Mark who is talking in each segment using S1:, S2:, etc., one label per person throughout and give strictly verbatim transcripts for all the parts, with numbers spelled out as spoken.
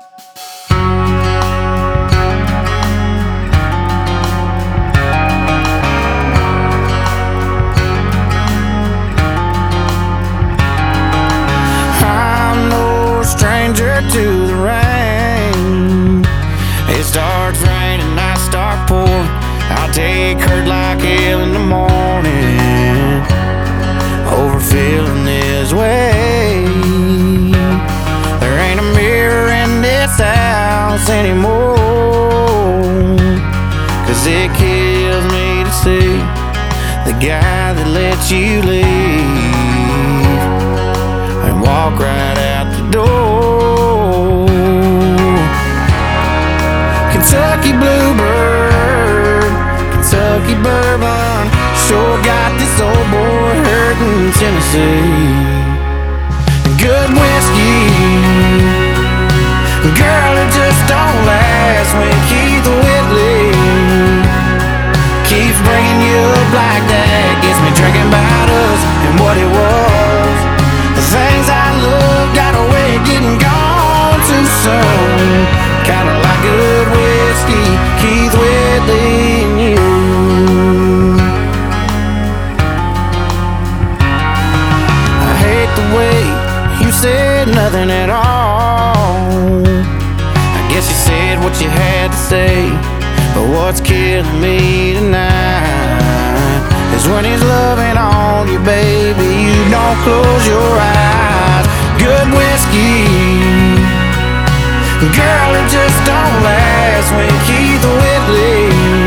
S1: I'm no stranger to the rain. It starts raining, I start pouring. I'll take hurt like hell in the morning over feeling this way. There ain't a mirror in this house anymore, 'cause it kills me to see the guy that let you leave and walk right out the door. Kentucky Bluebird, Kentucky Bourbon, sure got this old boy hurting Tennessee. Good whiskey, girl, it just don't last when Keith Whitley keeps bringing you up like that. Gets me drinking about us and what it was. The things I love got a way of getting gone too soon. Kinda like good whiskey, Keith Whitley and you. I hate the way you said nothing at all. I guess you said what you had to say, but what's killing me tonight is when he's loving on you, baby, you don't close your eyes. Good whiskey, girl, it just don't last when Keith Whitley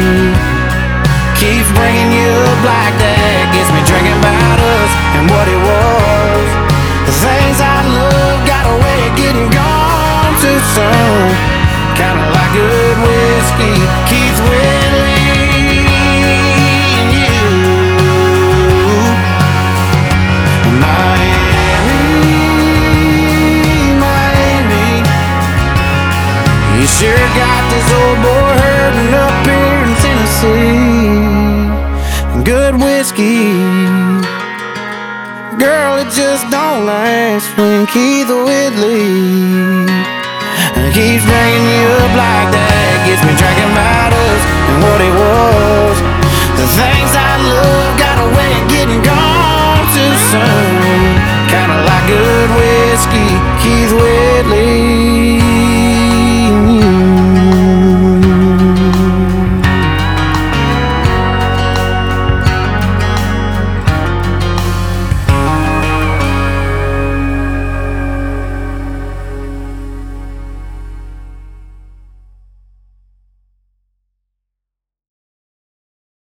S1: keeps bringing you up like that. Gets me drinking about us and what it was. The things I love got a way of getting gone too soon. Kinda like good whiskey, Keith Whitley and you. Miami, Miami, you sure got this old boy hurting up here in Tennessee. Good whiskey, girl, it just don't last when Keith Whitley keeps bringing you up like that. Gets me drinking about us and what it was. The things I love got a way